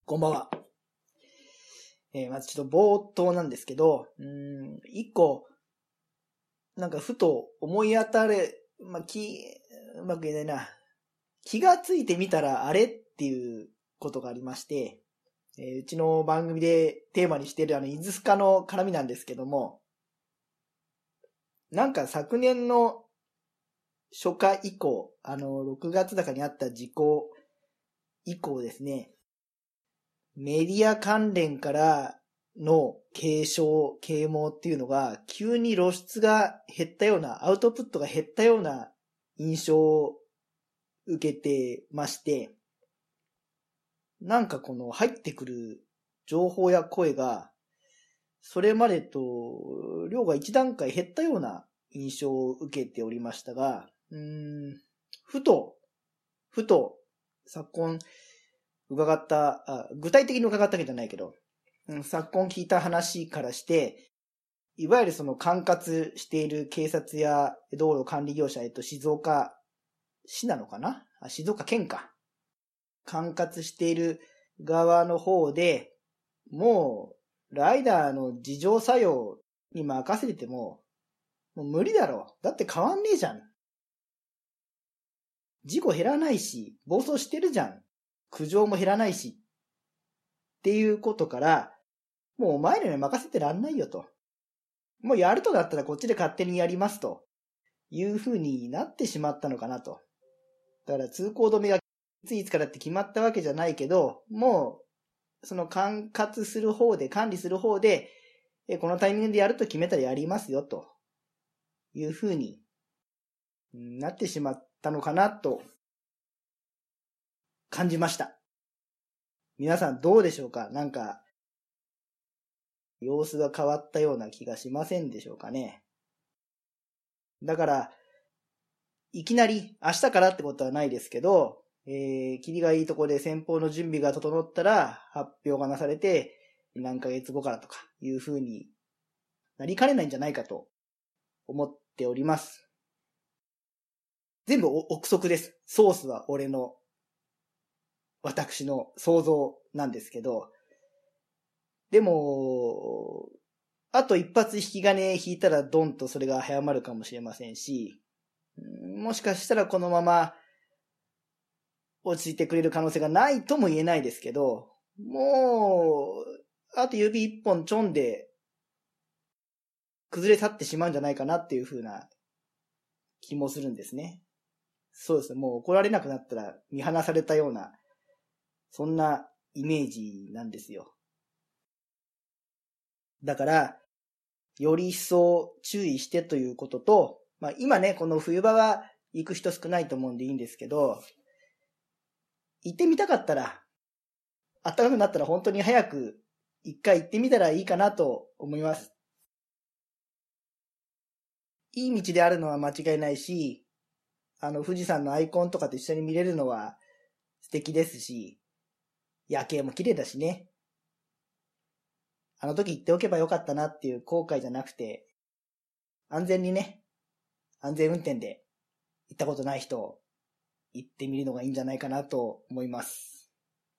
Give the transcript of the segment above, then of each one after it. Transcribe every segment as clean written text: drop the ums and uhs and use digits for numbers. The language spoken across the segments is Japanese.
こんばんは。まずちょっと冒頭なんですけど、一個、なんかふと思い当たれ、うまく言えないな。気がついてみたらあれっていうことがありまして、うちの番組でテーマにしているイズスカの絡みなんですけども、なんか昨年の初夏以降、6月高にあった事故以降ですね、メディア関連からの継承、啓蒙っていうのが急に露出が減ったような、アウトプットが減ったような印象を受けてまして、なんかこの入ってくる情報や声が、それまでと量が一段階減ったような印象を受けておりましたが、ふと、昨今、具体的に伺ったわけじゃないけど、昨今聞いた話からして、いわゆるその管轄している警察や道路管理業者、静岡市なのかな？静岡県か。管轄している側の方で、もう、ライダーの自浄作用に任せててもう無理だろう。だって変わんねえじゃん。事故減らないし、暴走してるじゃん。苦情も減らないし。っていうことから、もうお前らに任せてらんないよと。もうやるとだったらこっちで勝手にやりますという風になってしまったのかなと。だから通行止めがいつからって決まったわけじゃないけど、もうその管轄する方で、管理する方で、このタイミングでやると決めたらやりますよという風になってしまったのかなと感じました。皆さんどうでしょうか？なんか様子が変わったような気がしませんでしょうかね。だから、いきなり明日からってことはないですけど、切りがいいところで先方の準備が整ったら発表がなされて、何ヶ月後からとかいう風になりかねないんじゃないかと思っております。全部憶測です。ソースは私の想像なんですけど、でも、あと一発引き金引いたらドンとそれが早まるかもしれませんし、もしかしたらこのまま落ち着いてくれる可能性がないとも言えないですけど、もう、あと指一本ちょんで崩れ去ってしまうんじゃないかなっていう風な気もするんですね。そうですね。もう怒られなくなったら見放されたような、そんなイメージなんですよ。だから、より一層注意してということと、今ね、この冬場は行く人少ないと思うんでいいんですけど、行ってみたかったら、暖かくなったら本当に早く一回行ってみたらいいかなと思います。いい道であるのは間違いないし、富士山のアイコンとかと一緒に見れるのは素敵ですし、夜景も綺麗だしね。あの時行っておけばよかったなっていう後悔じゃなくて、安全にね、安全運転で行ったことない人、行ってみるのがいいんじゃないかなと思います。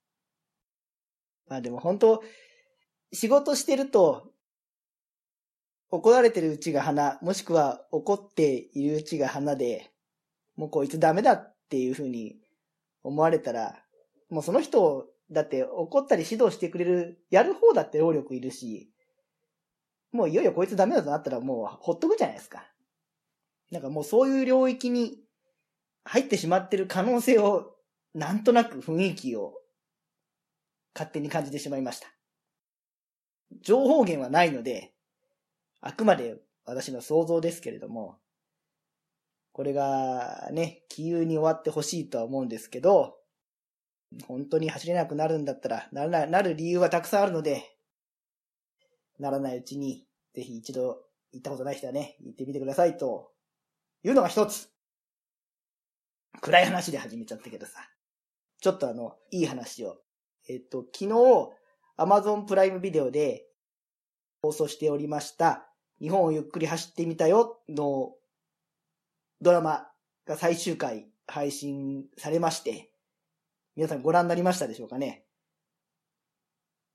でも本当、仕事してると、怒られてるうちが花、もしくは怒っているうちが花で、もうこいつダメだっていう風に思われたら、もうその人だって怒ったり指導してくれる、やる方だって労力いるし、もういよいよこいつダメだとなったらもうほっとくじゃないですか。なんかもうそういう領域に入ってしまってる可能性を、なんとなく雰囲気を勝手に感じてしまいました。情報源はないので、あくまで私の想像ですけれども、これがね、気憂に終わってほしいとは思うんですけど、本当に走れなくなるんだったら、なる理由はたくさんあるので、ならないうちに、ぜひ一度行ったことない人はね、行ってみてくださいというのが一つ。暗い話で始めちゃったけどさ。ちょっといい話を。昨日、Amazon プライムビデオで放送しておりました、日本をゆっくり走ってみたよのドラマが最終回配信されまして、皆さんご覧になりましたでしょうかね。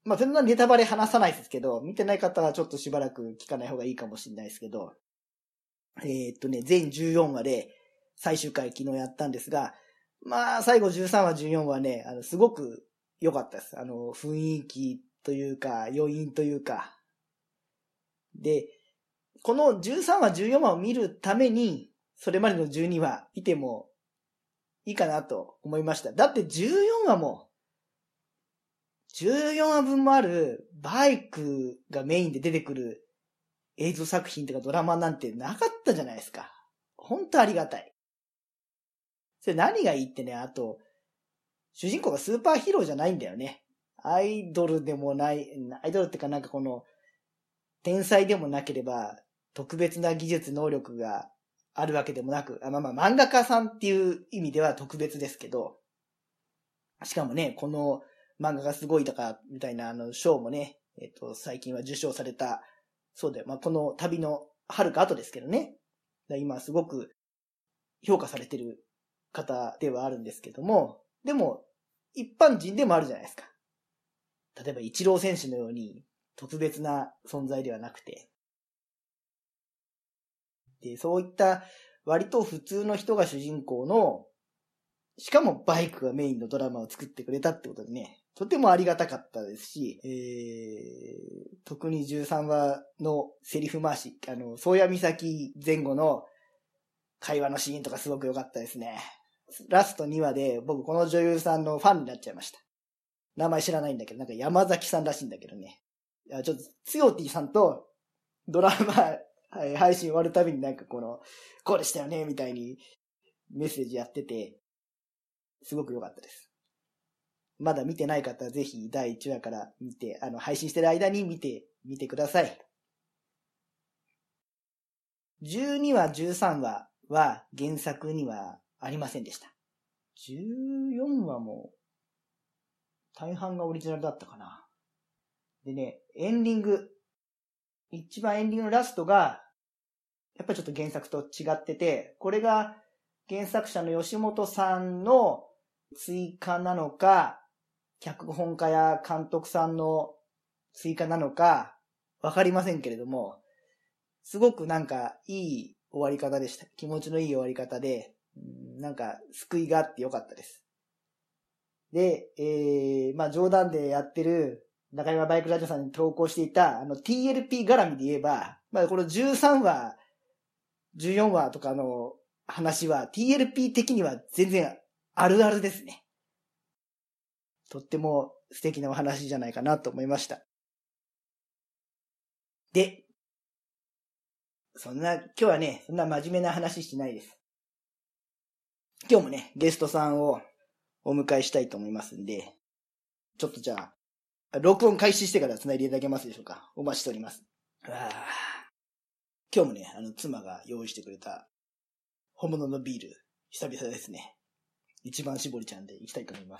まあ、そんなネタバレ話さないですけど、見てない方はちょっとしばらく聞かない方がいいかもしれないですけど、全14話で最終回昨日やったんですが、まあ、最後13話、14話ね、すごく良かったです。雰囲気というか、余韻というか。で、この13話、14話を見るために、それまでの12話見てもいいかなと思いました。だって14話も、14話分もあるバイクがメインで出てくる映像作品とかドラマなんてなかったじゃないですか。ほんとありがたい。それ何がいいってね、あと、主人公がスーパーヒーローじゃないんだよね。アイドルでもない、アイドルってかなんかこの、天才でもなければ、特別な技術能力があるわけでもなく、まあ漫画家さんっていう意味では特別ですけど、しかもね、この漫画がすごいとか、みたいな賞もね、最近は受賞された、そうだよ。まあこの旅の遥か後ですけどね。今すごく評価されてる方ではあるんですけども、でも、一般人でもあるじゃないですか。例えば、イチロー選手のように、特別な存在ではなくて。で、そういった、割と普通の人が主人公の、しかもバイクがメインのドラマを作ってくれたってことでね、とてもありがたかったですし、特に13話のセリフ回し、宗谷岬前後の会話のシーンとかすごく良かったですね。ラスト2話で僕この女優さんのファンになっちゃいました。名前知らないんだけど、なんか山崎さんらしいんだけどね。ちょっとつよティさんとドラマ配信終わるたびになんかこれしたよねみたいにメッセージやってて、すごく良かったです。まだ見てない方はぜひ第1話から見て、配信してる間に見てみてください。12話、13話は原作にはありませんでした。14話も大半がオリジナルだったかな。でね、エンディング、一番エンディングのラストが、やっぱりちょっと原作と違ってて、これが原作者の吉本さんの追加なのか、脚本家や監督さんの追加なのか、わかりませんけれども、すごくなんかいい終わり方でした。気持ちのいい終わり方で、なんか救いがあってよかったです。で、まあ冗談でやってる中山バイクラジオさんに投稿していたTLP 絡みで言えば、まあこの13話、14話とかの話は TLP 的には全然あるあるですね。とっても素敵なお話じゃないかなと思いました。で、今日はね、そんな真面目な話してないです。今日もね、ゲストさんをお迎えしたいと思いますんで、ちょっとじゃあ、録音開始してから繋いでいただけますでしょうか。お待ちしております。今日もね、妻が用意してくれた本物のビール、久々ですね。一番搾りちゃんでいきたいと思います。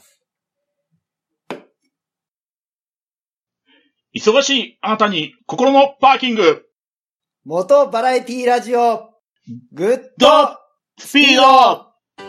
忙しいあなたに心のパーキング。 元バラエティラジオ、グッドスピード。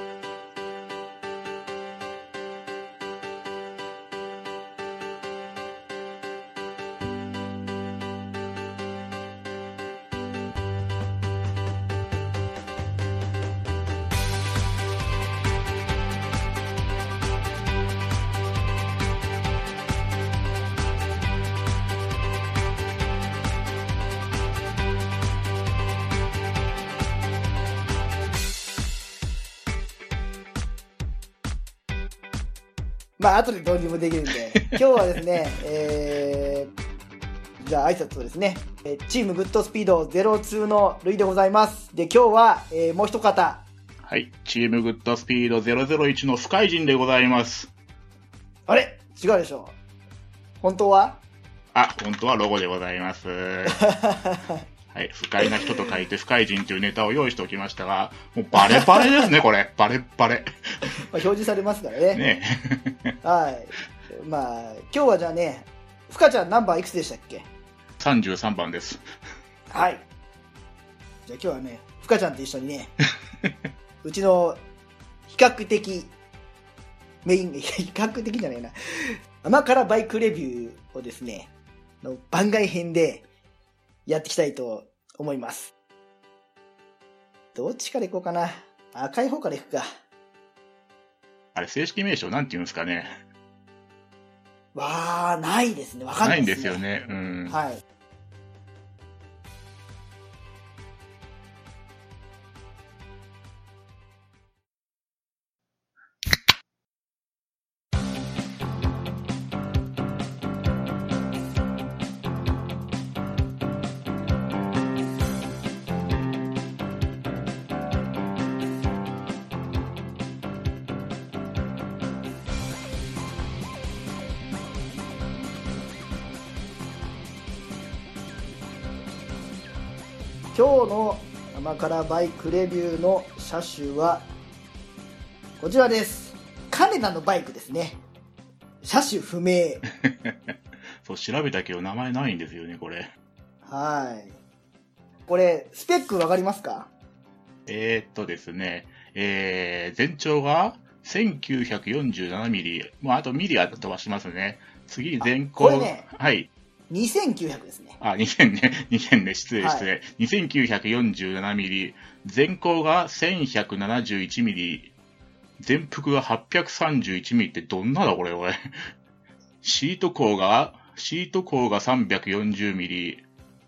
まあ、後で導入もできるんで、今日はですね、じゃあ挨拶をですね、チームグッドスピード02のルイでございます。で、今日は、もう一方。 はい、チームグッドスピード001の不快人でございます。 あれ違うでしょ。本当は本当はロゴでございます。はい、不快な人と書いて不快人というネタを用意しておきましたが、もうバレバレですね、これ。バレバレ。 表示されますからね。 ねはい。まあ、今日はじゃあね、ふかちゃんナンバーいくつでしたっけ？ 33番です。 はい。じゃあ今日はね、ふかちゃんと一緒にね、うちの比較的メイン、比較的じゃないな。甘辛バイクレビューをですね、番外編でやっていきたいと思います。どっちからいこうかな。赤い方からいくか。 あれ、正式名称なんて言うんですかね。 ないですね。わかんないですね。 ないんですよね。うん。 はい。今日の甘辛バイクレビューの車種はこちらです。金田のバイクですね。車種不明。 そう、調べたけど名前ないんですよね、これ。 はい。これ、スペックわかりますか？ ですね、全長が 1947mm。あとミリは飛ばしますね。次、全高。 これね、 はい。 2900ですね。 2000ね。2000ね。失礼。2947mm。全高が 1171mm。全幅が 831mm ってどんなだこれ、おい。シート高が 340mm。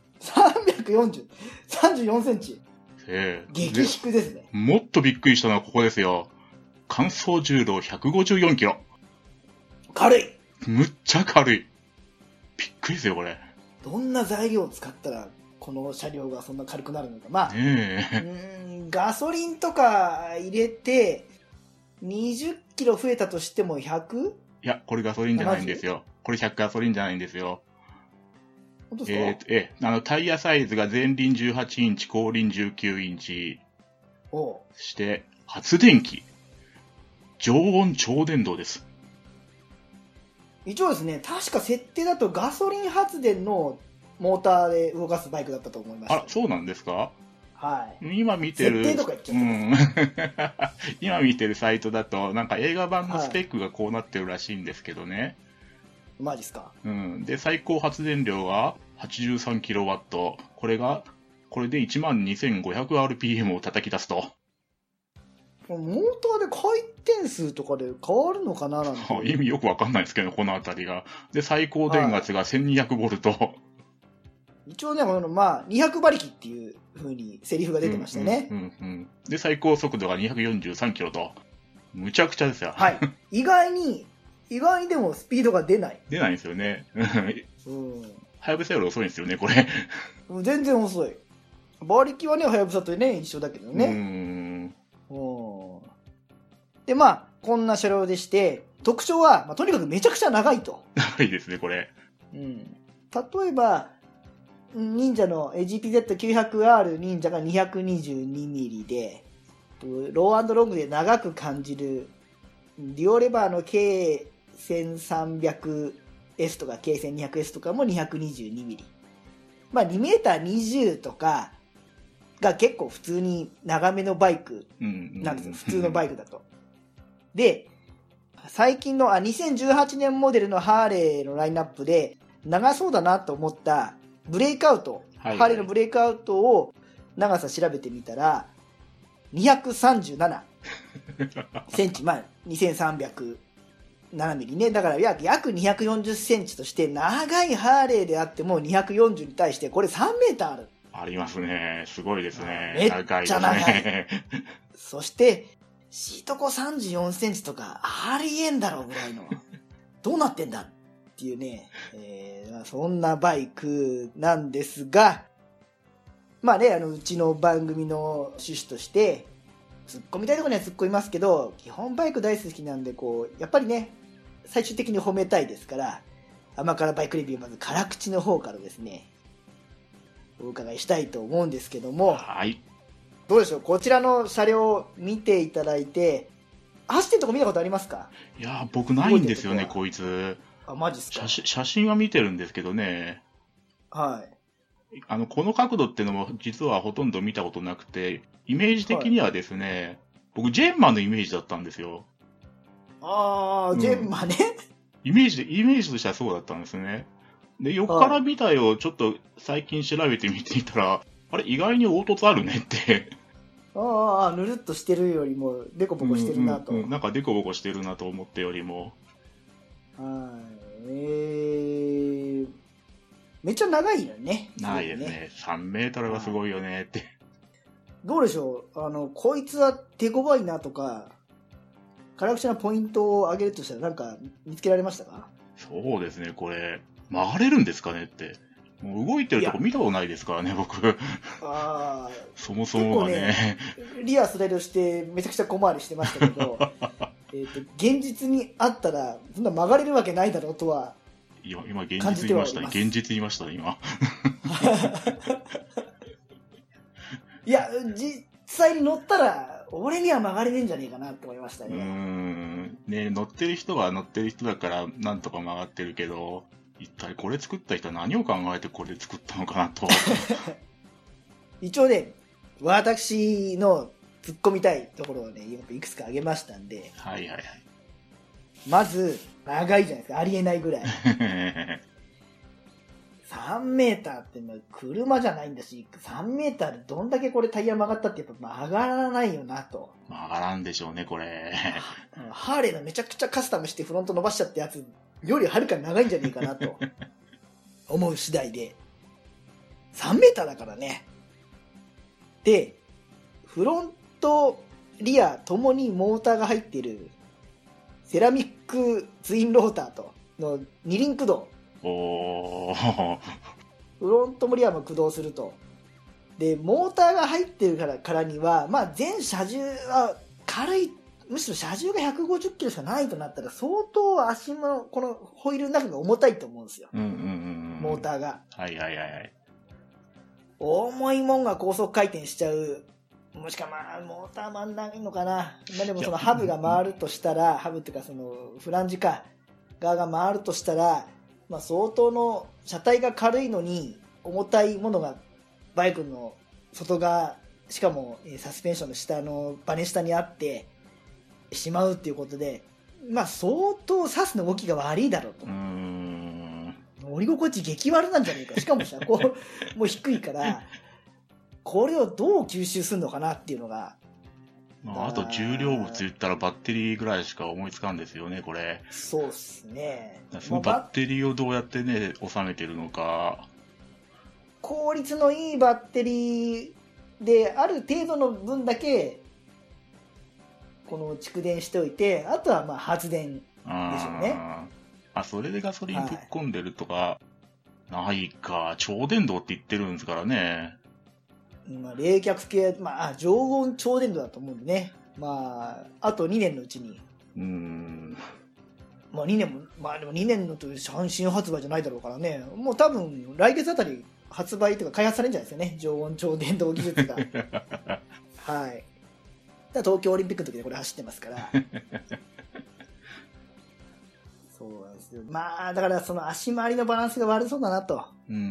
34センチ。激低ですね。 もっとびっくりしたのはここですよ。乾燥重量154キロ。 軽い。 むっちゃ軽い。びっくりですよ、これ。 どんな材料を使ったら、この車両がそんな軽くなるのか。ガソリンとか入れて、20キロ増えたとしても 100？ いや、これガソリンじゃないんですよ。これ100ガソリンじゃないんですよ。 本当ですか？タイヤサイズが前輪18インチ、後輪19インチ。そして、発電機。常温超電導です。 一応ですね、確か設定だとガソリン発電のモーターで動かすバイクだったと思います。 そうなんですか？ はい。 今見てる。 設定とか言っちゃった。 今見てるサイトだと、なんか映画版のスペックがこうなってるらしいんですけどね。 マジっすか？ で、最高発電量が 83kW。これで 12,500rpm を叩き出すと。 モーターで回転数とかで変わるのかななんて。 意味よくわかんないですけど、このあたりが。で、最高電圧が 1200V。 一応ね、200馬力っていう風にセリフが出てましたね。 で、最高速度が243キロと。むちゃくちゃですよ。 はい。意外にでもスピードが出ない。 出ないんですよね。はやぶさより遅いんですよね、これ。 全然遅い。馬力はね、はやぶさとね、一緒だけどね。で、こんな車両でして、特徴は、とにかくめちゃくちゃ長いと。 長いですね、これ。 例えば、忍者の GPZ900R 忍者が 222mm で、ロー&ロングで長く感じる、デュオレバーの K1300S とか K1200S とかも 222mm。2m20 とかが結構普通に長めのバイクなんですよ。普通のバイクだと。で、最近の2018年モデルのハーレーのラインナップで長そうだなと思ったブレイクアウト、ハーレーのブレイクアウトを長さ調べてみたら237センチ、2307ミリね。だから約240センチとして長いハーレーであっても240に対してこれ3メーターある。 ありますね。すごいですね。 めっちゃ長い。そしてシート高34センチとかありえんだろうぐらいのどうなってんだっていうね、そんなバイクなんですが、うちの番組の趣旨として突っ込みたいところには突っ込みますけど、基本バイク大好きなんでやっぱりね、最終的に褒めたいですから、甘辛バイクレビューまず辛口の方からですね、お伺いしたいと思うんですけども、 はい。 どうでしょう、こちらの車両を見ていただいて、走ってるとこ見たことありますか？ いや、僕ないんですよね、こいつ。 マジっすか？ 写真は見てるんですけどね。 はい。 この角度っていうのも実はほとんど見たことなくて、イメージ的にはですね、僕ジェンマのイメージだったんですよ。 ああ、ジェンマね。 イメージとしてはそうだったんですね。で、横から見たよ、ちょっと最近調べてみていたら、あれ、意外に凹凸あるねって。 ああ、ぬるっとしてるよりも、デコボコしてるなと。 なんかデコボコしてるなと思ったよりも。 はい。めっちゃ長いよね。 長いですね。3メートルはすごいよねって。 どうでしょう、こいつは手強いなとか、辛口なポイントを上げるとしたらなんか見つけられましたか？ そうですね、これ、曲がれるんですかねって。もう動いてるとこ見たことないですからね、僕。 ああ。 そもそもはね。 リアスライドしてめちゃくちゃ小回りしてましたけど、現実にあったら、そんな曲がれるわけないだろうとは今現感じて実言いましたね。 はいます。 現実言いましたね、今。 いや、実際に乗ったら、俺には曲がれねえんじゃねえかなって思いましたね。 ね、乗ってる人は乗ってる人だからなんとか曲がってるけど、一体これ作った人は何を考えてこれ作ったのかなと。 一応ね、私の突っ込みたいところをね、いくつか挙げましたんで、 はいはいはい。 まず、長いじゃないですか、ありえないぐらい。3メーターって車じゃないんだし、3メーターでどんだけこれタイヤ曲がったってやっぱ曲がらないよなと。 曲がらんでしょうね、これ。 ハーレーのめちゃくちゃカスタムしてフロント伸ばしちゃったやつよりはるかに長いんじゃねえかなと思う次第で。3メーターだからね。で、フロント、リアともにモーターが入っているセラミックツインローターとの二輪駆動。 おー。 フロントもリアも駆動すると。で、モーターが入ってるからには、まあ全車重は軽い、むしろ車重が150キロしかないとなったら相当足のこのホイールの中が重たいと思うんですよ。モーターが。 はいはいはいはい。 重いもんが高速回転しちゃう。もしかまあ、モーター回んないのかな。まあでもそのハブが回るとしたら、ハブっていうかそのフランジか、側が回るとしたら、まあ相当の車体が軽いのに重たいものがバイクの外側、しかもサスペンションの下のバネ下にあってしまうっていうことで、まあ相当サスの動きが悪いだろうと。乗り心地激悪なんじゃねえか。しかも車高も低いから、これをどう吸収するのかなっていうのが。 まあ、あと重量物言ったらバッテリーぐらいしか思いつかんですよね、これ。 そうっすね。 そのバッテリーをどうやってね、収めてるのか。 効率のいいバッテリーで、ある程度の分だけ、この蓄電しておいて、あとはまあ発電でしょうね。 それでガソリンぶっ込んでるとか、ないか。超電導って言ってるんですからね。 まあ、冷却系、まあ、常温超電導だと思うんでね。まあ、あと2年のうちに。まあ2年も、まあでも2年のと新発売じゃないだろうからね。もう多分、来月あたり発売というか開発されるんじゃないですかね。常温超電導技術が。はい。東京オリンピックの時でこれ走ってますから。そうなんですよ。まあ、だからその足回りのバランスが悪そうだなと。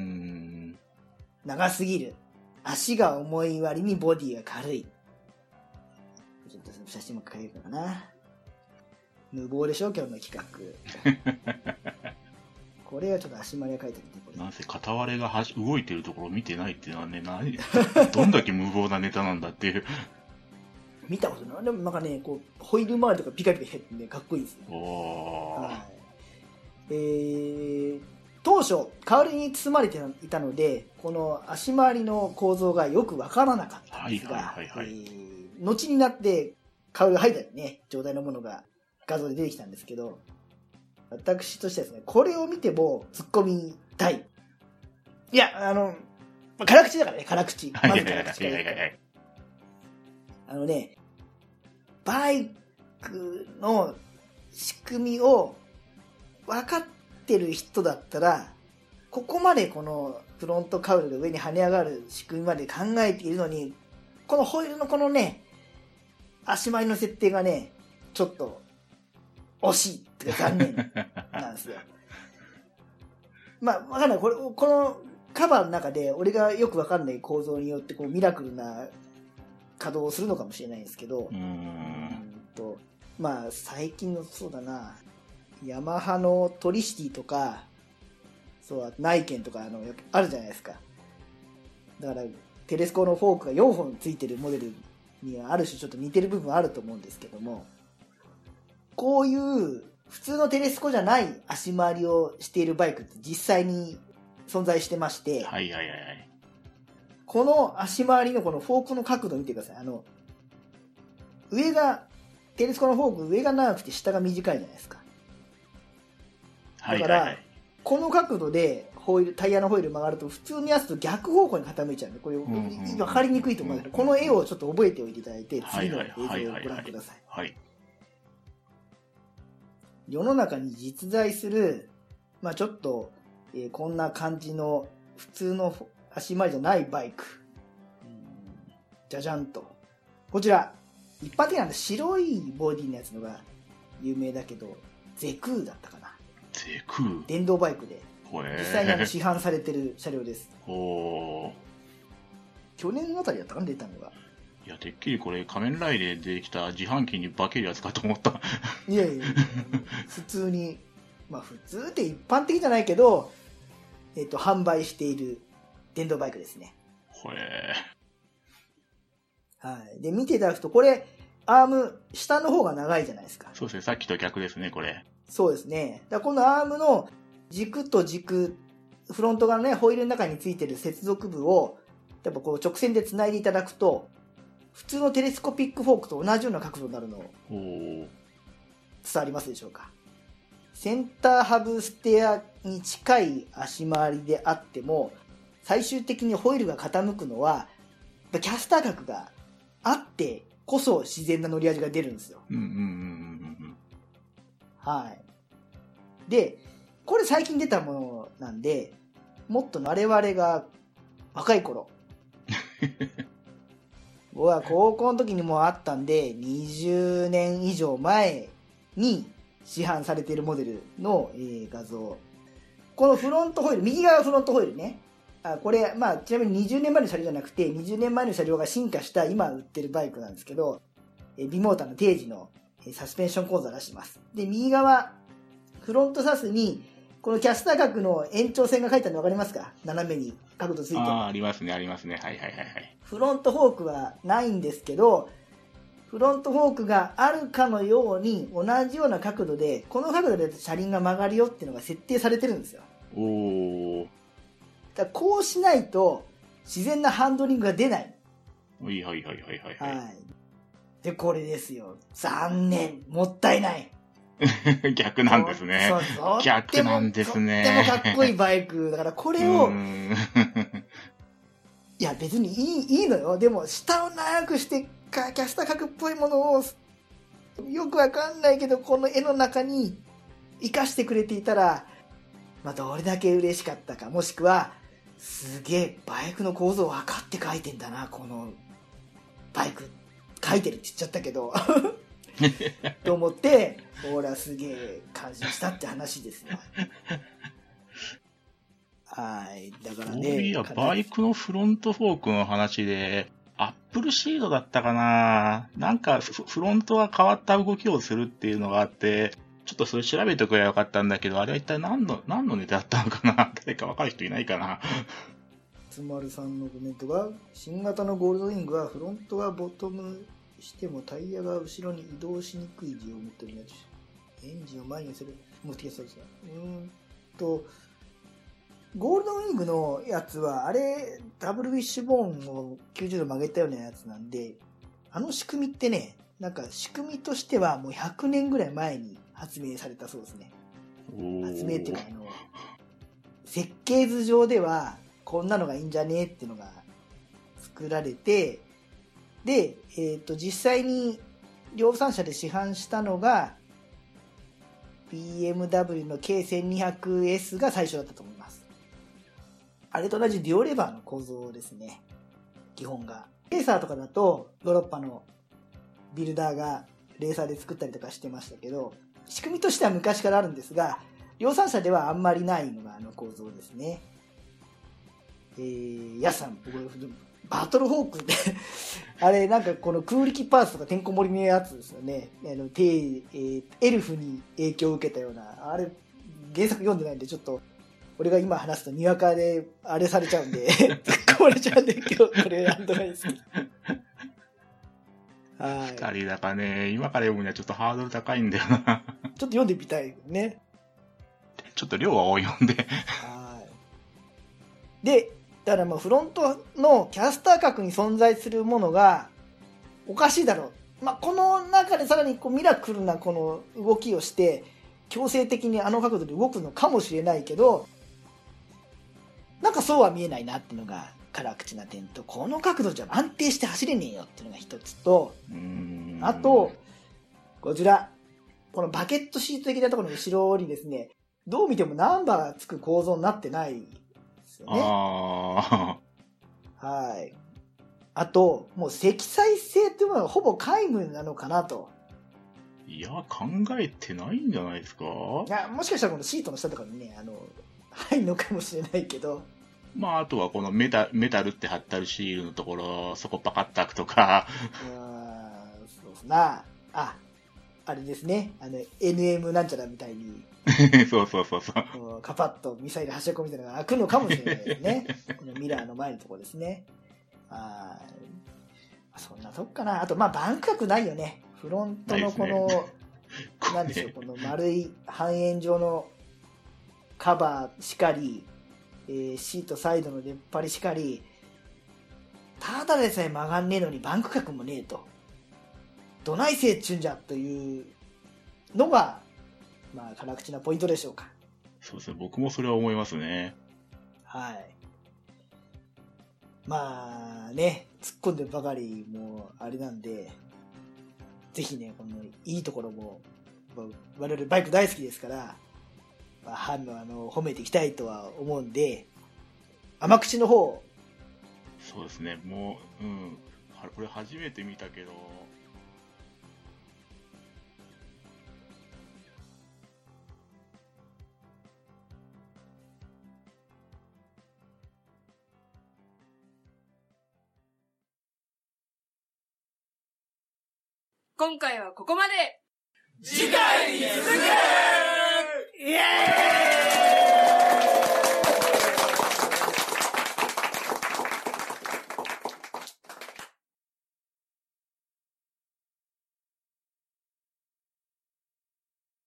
長すぎる。足が重い割にボディが軽い。ちょっと写真も書けるかな。無謀でしょ今日の企画。これがちょっと足回りが書いてみて、これ。 なんせ片割れが動いてるところを見てないっていうのはね、どんだけ無謀なネタなんだっていう。 見たことない。でもなんかね、こう、ホイール周りとかピカピカしててね、かっこいいですよ。はい。当初、カウルに包まれていたので、この足回りの構造がよくわからなかったんですが、後になってカウルが入ったね、状態のものが画像で出てきたんですけど、私としてはですね、これを見ても突っ込みたい。いや、辛口だからね、辛口。まず辛口から。バイクの仕組みを分かってる人だったら、ここまでこのフロントカウルが上に跳ね上がる仕組みまで考えているのに、このホイールのこのね、足回りの設定がね、ちょっと惜しいってか残念なんですよ。まあ、わかんない。このカバーの中で俺がよくわかんない構造によってこうミラクルな稼働をするのかもしれないんですけど、 まあ最近のそうだな、ヤマハのトリシティとか、そうナイケンとかやっぱあるじゃないですか。だからテレスコのフォークが4本ついてるモデルにはある種ちょっと似てる部分はあると思うんですけども、こういう普通のテレスコじゃない足回りをしているバイクって実際に存在してまして、 はいはいはいはい。 この足回りのこのフォークの角度見てください。上がテレスコのフォーク上が長くて下が短いじゃないですか。だから、はいはいはい、この角度でタイヤのホイール曲がると普通にやつと逆方向に傾いちゃうんで、これ分かりにくいと思うので、この絵をちょっと覚えておいていただいて、次の映像をご覧ください。 はい。 世の中に実在する、まあちょっと、こんな感じの普通の足回りじゃないバイク。じゃじゃんと。こちら、一般的な白いボディのやつのが有名だけど、ゼクーだったかな。 ゼクー電動バイクで。実際に市販されてる車両です。去年あたりだったかな、出たのが。 いや、てっきりこれ仮面ライダーでできた自販機に化けるやつかと思った。 いやいや普通に、まあ普通って一般的じゃないけど、販売している電動バイクですね。はい。で、見ていただくと、これ、アーム、下の方が長いじゃないですか。 そうですね、さっきと逆ですね、これ。 そうですね。だからこのアームの軸と軸、フロント側のね、ホイールの中についてる接続部を、やっぱこう直線で繋いでいただくと、普通のテレスコピックフォークと同じような角度になるのを伝わりますでしょうか。センターハブステアに近い足回りであっても、最終的にホイールが傾くのは、キャスター角があってこそ自然な乗り味が出るんですよ。はい。で、これ最近出たものなんで、もっと我々が若い頃、僕は高校の時にもあったんで、20年以上前に市販されているモデルの、画像。このフロントホイール、右側がフロントホイールね。これ、まあ、ちなみに20年前の車両じゃなくて、20年前の車両が進化した今売ってるバイクなんですけど、ビモーターの定時のサスペンション構造を出してます。で、右側、フロントサスに、このキャスター角の延長線が書いてあるの分かりますか？斜めに角度ついてる。 ありますね、ありますね。はいはいはいはい。 フロントフォークはないんですけど、フロントフォークがあるかのように同じような角度で、この角度で車輪が曲がるよっていうのが設定されてるんですよ。だからこうしないと自然なハンドリングが出ない。 はいはいはいはいはい。 で、これですよ。残念。もったいない。 逆なんですね。 そう逆なんですね。 とってもかっこいいバイク。だからこれを、いや別にいいのよ。でも下を長くしてキャスター角っぽいものをよくわかんないけどこの絵の中に生かしてくれていたら、まあどれだけ嬉しかったか。もしくは、すげえバイクの構造分かって描いてんだな、このバイク。描いてるって言っちゃったけど。と思って、ほらすげえ感心したって話ですよ。はい。だからね。 いや、バイクのフロントフォークの話で、アップルシードだったかな、なんかフロントが変わった動きをするっていうのがあって、ちょっとそれ調べておけばよかったんだけど、あれは一体何のネタだったのかな、誰か分かる人いないかな。 つまるさんのコメントが、新型のゴールドウィングはフロントがボトムしてもタイヤが後ろに移動しにくい字を持っております。エンジンを前にする目的はそうですが。ゴールドウィングのやつは、あれ、ダブルウィッシュボーンを90度曲げたようなやつなんで、あの仕組みってね、なんか仕組みとしてはもう100年ぐらい前に発明されたそうですね。発明っていうか、設計図上では、こんなのがいいんじゃねえっていうのが作られて、で、実際に量産車で市販したのが、BMW の K1200S が最初だったと思います。あれと同じデュオレバーの構造ですね。基本が。レーサーとかだと、ヨーロッパのビルダーがレーサーで作ったりとかしてましたけど、仕組みとしては昔からあるんですが、量産車ではあんまりないのがあの構造ですね。ヤスさん、 バトルホークってあれなんかこの空力パーツとかてんこ盛りのやつですよね。エルフに影響を受けたような、あれ原作読んでないんでちょっと俺が今話すとにわかであれされちゃうんで突っ込まれちゃうんで今日これやんないですけど。はい。 二人だからね、今から読むにはちょっとハードル高いんだよな。 ちょっと読んでみたいね。 ちょっと量は多い読んで。 はい。で、だからまあフロントのキャスター格に存在するものがおかしいだろう。まあ、この中でさらにこうミラクルなこの動きをして強制的にあの角度で動くのかもしれないけど、なんかそうは見えないなっていうのが辛口な点と、この角度じゃ安定して走れねえよっていうのが一つと、あと、こちら、このバケットシート的なところの後ろにですね、どう見てもナンバーがつく構造になってないですよね。はい。あと、もう積載性っていうものがほぼ皆無なのかなと。 いや、考えてないんじゃないですか？ いや、もしかしたらこのシートの下とかにね、入るのかもしれないけど。 まあ、あとはこのメタルって貼ってあるシールのところ、そこパカッと開くとか。 そうですな。あれですね。NM なんちゃらみたいに。 そうそう。 カパッとミサイル発射口みたいなのが開くのかもしれないですね。このミラーの前のところですね。そんなとこかな。あと、まあ、バンク角ないよね。フロントのこの、なんでしょう、この丸い半円状のカバーしかり、シートサイドの出っ張りしかり、ただでさえ曲がんねえのにバンク角もねえと。どないせいっちゅうんじゃというのが、まあ、辛口なポイントでしょうか。 そうですね、僕もそれは思いますね。 はい。まあね、突っ込んでばかりもあれなんで、ぜひね、このいいところも、我々バイク大好きですから、まあ、褒めていきたいとは思うんで、甘口の方。 そうですね、もう、これ初めて見たけど、 今回はここまで。 次回に続け！ イエーイ！